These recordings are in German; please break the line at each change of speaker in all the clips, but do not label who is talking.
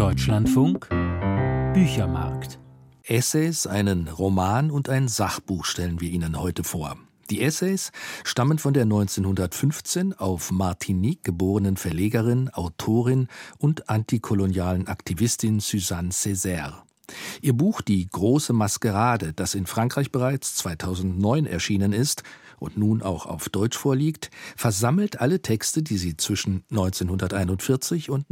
Deutschlandfunk Büchermarkt.
Essays, einen Roman und ein Sachbuch stellen wir Ihnen heute vor. Die Essays stammen von der 1915 auf Martinique geborenen Verlegerin, Autorin und antikolonialen Aktivistin Suzanne Césaire. Ihr Buch »Die große Maskerade«, das in Frankreich bereits 2009 erschienen ist und nun auch auf Deutsch vorliegt, versammelt alle Texte, die sie zwischen 1941 und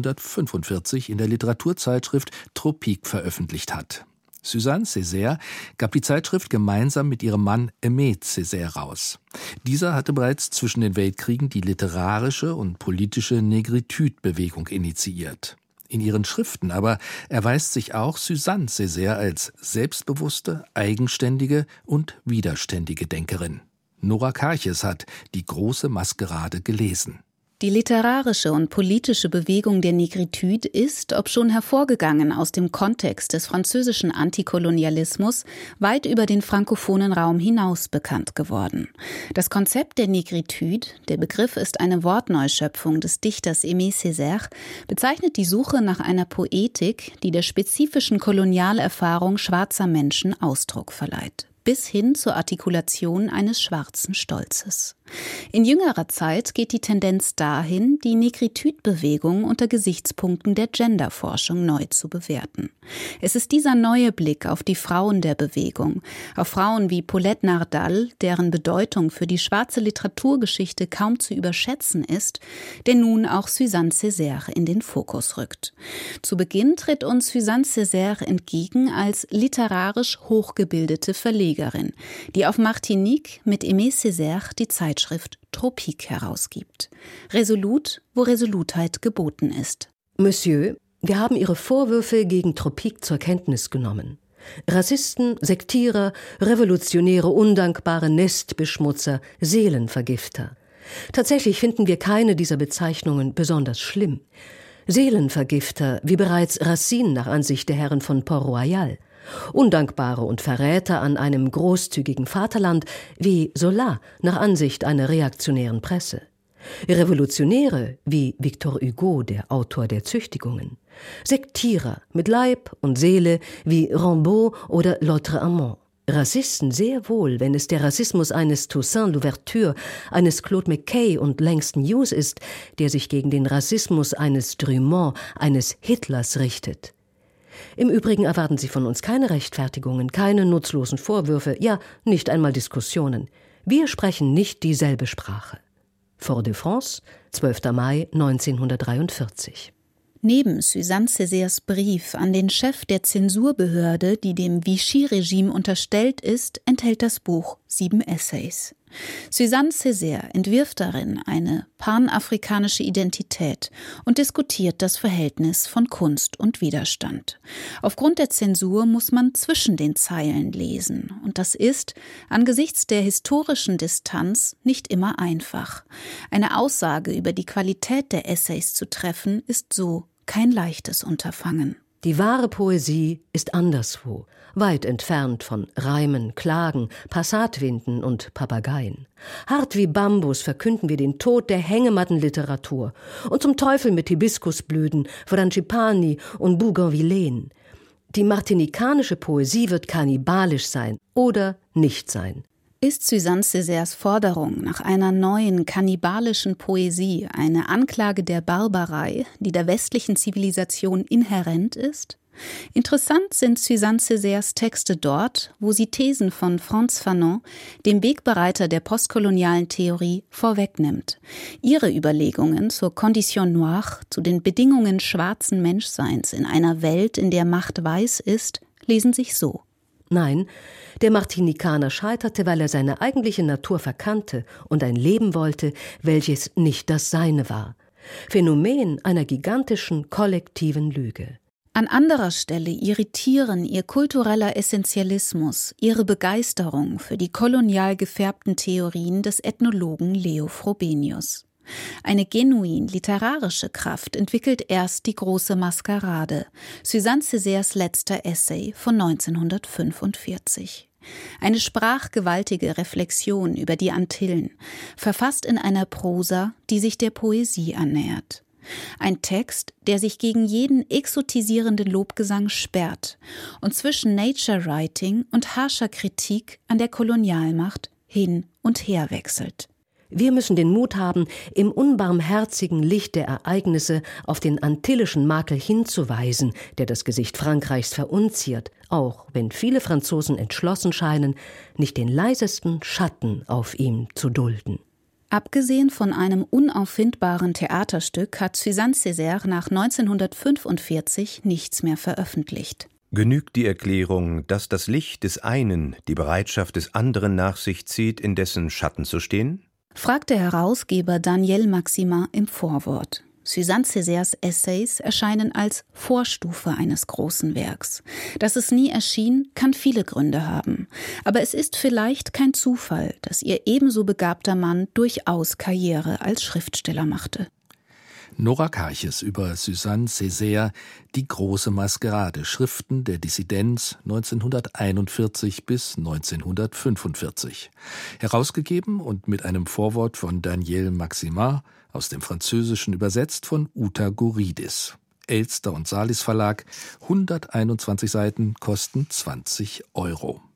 1945 in der Literaturzeitschrift Tropique veröffentlicht hat. Suzanne Césaire gab die Zeitschrift gemeinsam mit ihrem Mann Aimé Césaire raus. Dieser hatte bereits zwischen den Weltkriegen die literarische und politische Negritude-Bewegung initiiert. In ihren Schriften aber erweist sich auch Suzanne Césaire als selbstbewusste, eigenständige und widerständige Denkerin. Nora Karches hat »Die große Maskerade« gelesen.
Die literarische und politische Bewegung der Negritude ist, obschon hervorgegangen aus dem Kontext des französischen Antikolonialismus, weit über den frankophonen Raum hinaus bekannt geworden. Das Konzept der Negritude, der Begriff ist eine Wortneuschöpfung des Dichters Aimé Césaire, bezeichnet die Suche nach einer Poetik, die der spezifischen Kolonialerfahrung schwarzer Menschen Ausdruck verleiht, bis hin zur Artikulation eines schwarzen Stolzes. In jüngerer Zeit geht die Tendenz dahin, die Negritude-Bewegung unter Gesichtspunkten der Genderforschung neu zu bewerten. Es ist dieser neue Blick auf die Frauen der Bewegung, auf Frauen wie Paulette Nardal, deren Bedeutung für die schwarze Literaturgeschichte kaum zu überschätzen ist, der nun auch Suzanne Césaire in den Fokus rückt. Zu Beginn tritt uns Suzanne Césaire entgegen als literarisch hochgebildete Verlegerin, die auf Martinique mit Aimé Césaire die Zeitschrift Tropique herausgibt. Resolut, wo Resolutheit geboten ist.
Monsieur, wir haben Ihre Vorwürfe gegen Tropique zur Kenntnis genommen. Rassisten, Sektierer, Revolutionäre, Undankbare, Nestbeschmutzer, Seelenvergifter. Tatsächlich finden wir keine dieser Bezeichnungen besonders schlimm. Seelenvergifter, wie bereits Racine nach Ansicht der Herren von Port-Royal. Undankbare und Verräter an einem großzügigen Vaterland wie Zola nach Ansicht einer reaktionären Presse. Revolutionäre wie Victor Hugo, der Autor der Züchtigungen. Sektierer mit Leib und Seele wie Rimbaud oder Lautréamont. Rassisten sehr wohl, wenn es der Rassismus eines Toussaint Louverture, eines Claude McKay und Langston Hughes ist, der sich gegen den Rassismus eines Drummond, eines Hitlers richtet. Im Übrigen erwarten Sie von uns keine Rechtfertigungen, keine nutzlosen Vorwürfe, ja, nicht einmal Diskussionen. Wir sprechen nicht dieselbe Sprache. Fort-de-France, 12. Mai 1943.
Neben Suzanne Césaires Brief an den Chef der Zensurbehörde, die dem Vichy-Regime unterstellt ist, enthält das Buch 7 Essays. Suzanne Césaire entwirft darin eine panafrikanische Identität und diskutiert das Verhältnis von Kunst und Widerstand. Aufgrund der Zensur muss man zwischen den Zeilen lesen, und das ist angesichts der historischen Distanz nicht immer einfach. Eine Aussage über die Qualität der Essays zu treffen, ist so kein leichtes Unterfangen.
Die wahre Poesie ist anderswo, weit entfernt von Reimen, Klagen, Passatwinden und Papageien. Hart wie Bambus verkünden wir den Tod der Hängematten-Literatur und zum Teufel mit Hibiskusblüten, Frangipani und Bougainvilleen. Die martinikanische Poesie wird kannibalisch sein oder nicht sein.
Ist Suzanne Césaires Forderung nach einer neuen kannibalischen Poesie eine Anklage der Barbarei, die der westlichen Zivilisation inhärent ist? Interessant sind Suzanne Césaires Texte dort, wo sie Thesen von Frantz Fanon, dem Wegbereiter der postkolonialen Theorie, vorwegnimmt. Ihre Überlegungen zur Condition noire, zu den Bedingungen schwarzen Menschseins in einer Welt, in der Macht weiß ist, lesen sich so.
Nein, der Martinikaner scheiterte, weil er seine eigentliche Natur verkannte und ein Leben wollte, welches nicht das seine war. Phänomen einer gigantischen, kollektiven Lüge.
An anderer Stelle irritieren ihr kultureller Essentialismus, ihre Begeisterung für die kolonial gefärbten Theorien des Ethnologen Leo Frobenius. Eine genuin literarische Kraft entwickelt erst die große Maskerade, Suzanne Césaires letzter Essay von 1945. Eine sprachgewaltige Reflexion über die Antillen, verfasst in einer Prosa, die sich der Poesie annähert. Ein Text, der sich gegen jeden exotisierenden Lobgesang sperrt und zwischen Nature Writing und harscher Kritik an der Kolonialmacht hin und her wechselt.
Wir müssen den Mut haben, im unbarmherzigen Licht der Ereignisse auf den antillischen Makel hinzuweisen, der das Gesicht Frankreichs verunziert, auch wenn viele Franzosen entschlossen scheinen, nicht den leisesten Schatten auf ihm zu dulden.
Abgesehen von einem unauffindbaren Theaterstück hat Suzanne Césaire nach 1945 nichts mehr veröffentlicht.
Genügt die Erklärung, dass das Licht des einen die Bereitschaft des anderen nach sich zieht, in dessen Schatten zu stehen?
Fragt der Herausgeber Daniel Maximin im Vorwort. Suzanne Césaires Essays erscheinen als Vorstufe eines großen Werks. Dass es nie erschien, kann viele Gründe haben. Aber es ist vielleicht kein Zufall, dass ihr ebenso begabter Mann durchaus Karriere als Schriftsteller machte.
Nora Karches über Suzanne Césaire, Die große Maskerade, Schriften der Dissidenz 1941 bis 1945. Herausgegeben und mit einem Vorwort von Daniel Maximin, aus dem Französischen übersetzt von Uta Goridis. Elster und Salis Verlag, 121 Seiten, kosten 20 €.